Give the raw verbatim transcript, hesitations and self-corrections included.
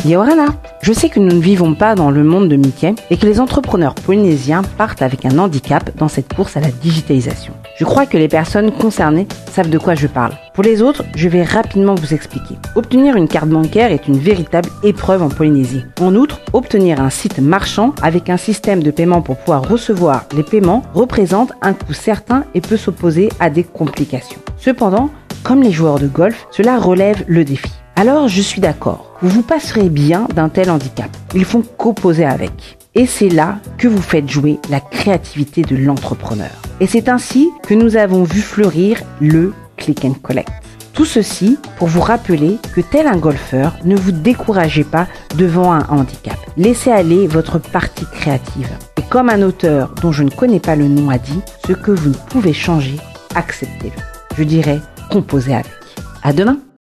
Yorana, je sais que nous ne vivons pas dans le monde de Mickey et que les entrepreneurs polynésiens partent avec un handicap dans cette course à la digitalisation. Je crois que les personnes concernées savent de quoi je parle. Pour les autres, je vais rapidement vous expliquer. Obtenir une carte bancaire est une véritable épreuve en Polynésie. En outre, obtenir un site marchand avec un système de paiement pour pouvoir recevoir les paiements représente un coût certain et peut s'opposer à des complications. Cependant, comme les joueurs de golf, cela relève le défi. Alors je suis d'accord, vous vous passerez bien d'un tel handicap. Ils font qu'opposer avec. Et c'est là que vous faites jouer la créativité de l'entrepreneur. Et c'est ainsi que nous avons vu fleurir le Click and Collect. Tout ceci pour vous rappeler que tel un golfeur, ne vous découragez pas devant un handicap. Laissez aller votre partie créative. Et comme un auteur dont je ne connais pas le nom a dit, ce que vous ne pouvez changer, acceptez-le. Je dirais composez avec. À demain!